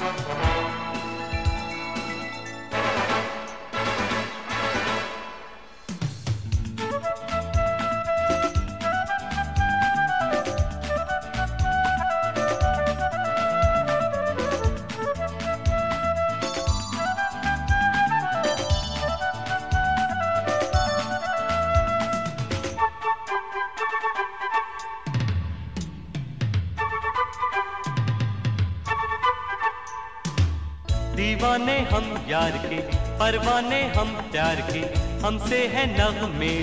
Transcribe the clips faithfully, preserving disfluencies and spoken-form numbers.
दीवाने हम यार के, परवाने हम प्यार के, हमसे है नग़्मे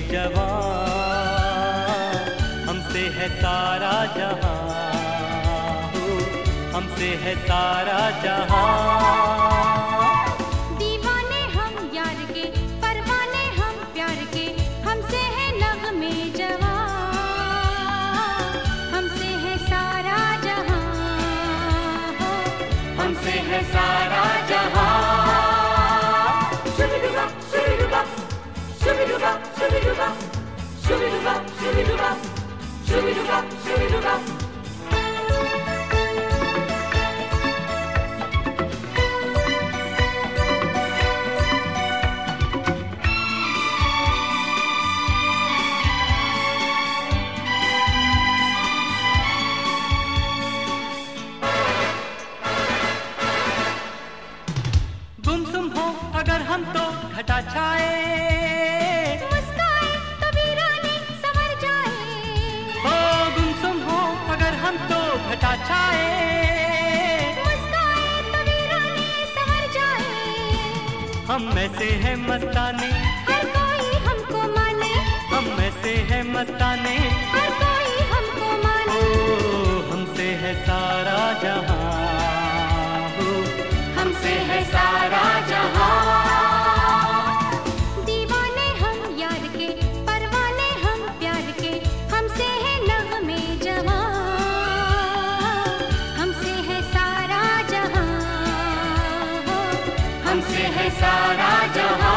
जवां, हमसे है सारा जहां, हमसे है सारा जहां। दीवाने हम यार के, परवाने हम प्यार के, हमसे है नग़्मे जवां, हमसे है सारा जहां, हमसे है सारा जहां। Shoo-be-doo-ba, shoo-be-doo-ba, shoo-be-doo-ba, shoo-be-doo-ba, shoo-be-doo-ba, shoo-be-doo-ba, shoo-be-doo-ba, shoo-be-doo-ba. गुमसुम हो अगर हम तो घटा छाए, मुस्काए तो वीराने संवर जाए, हो गुमसुम हो अगर हम तो घटा छाए, मुस्काए तो वीराने संवर जाए। हम ऐसे हैं मस्ताने, हर कोई हमको माने, हम ऐसे हैं मस्ताने, हर कोई हमको ओ माने, हमसे है सारा जहां, हमसे है सारा जहां। दीवाने हम यार के, परवाने हम प्यार के, हमसे है नग़्मे जवां, हमसे है सारा जहां, हमसे है सारा जहां।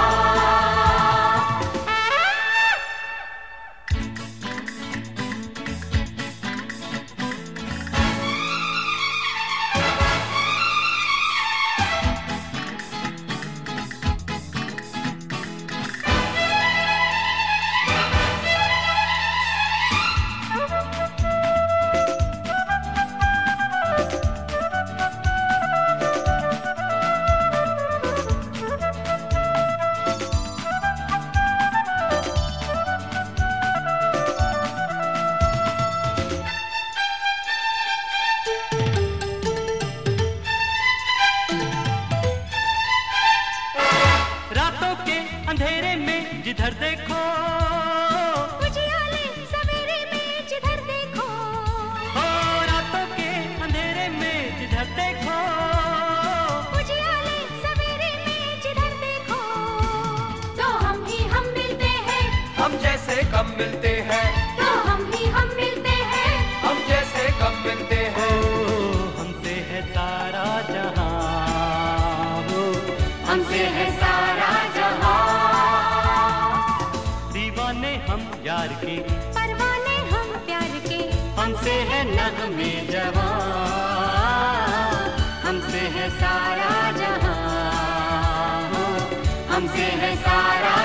रातों के अंधेरे में जिधर देखो, उजियाले सवेरे में जिधर देखो, हो रातों के अंधेरे में जिधर देखो, उजियाले सवेरे में जिधर देखो, तो हम ही हम मिलते हैं, हम जैसे कम मिलते हैं, तो हम ही हम मिलते हैं, हम जैसे कम मिलते ओ हैं। हमसे है सारा जहां, हमसे है सारा जहां। दीवाने हम यार के, परवाने हम प्यार के, हमसे है नग़्मे जवां, हमसे है सारा जहां, हमसे है सारा